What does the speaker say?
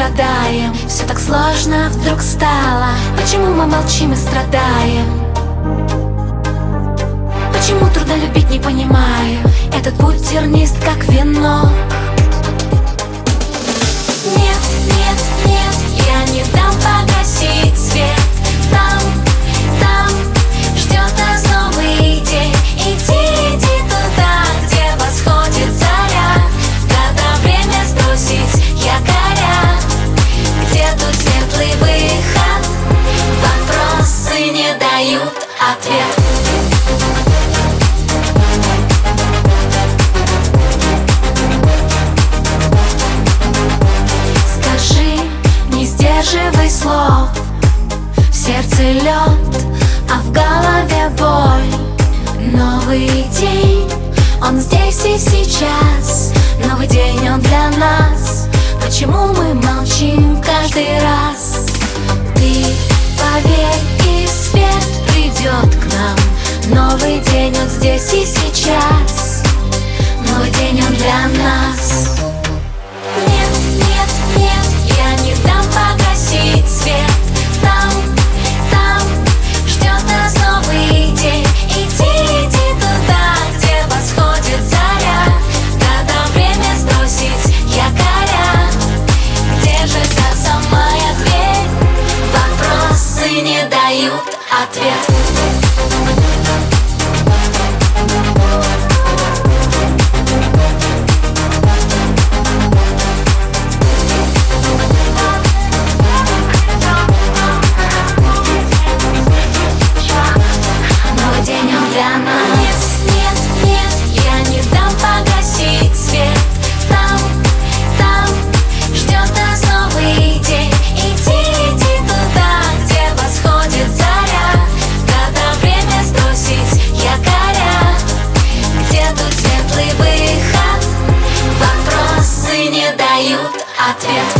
страдаем? Все так сложно вдруг стало. Почему мы молчим и страдаем? Почему трудно любить, не понимаю. Этот путь тернист, как вино. Нет, нет, нет, я не дам погасить свет. Там ждет нас новый день. Иди, иди туда, где восходит заря. Когда время сбросить якоря. Где тут светлый выход? Вопросы не дают ответ. Живый слов, в сердце лед, а в голове боль. Новый день, он здесь и сейчас. Новый день, он для нас. Почему мы молчим каждый раз? Ты поверь, и свет придет к нам. Новый день, он здесь и сейчас. Новый день, он для нас. Нет, нет, нет, я не дам погасить свет. Там ждет нас новый день. Иди, иди туда, где восходит заря. Когда время сбросить якоря. Где же та самая дверь? Вопросы не дают ответ. Ответ.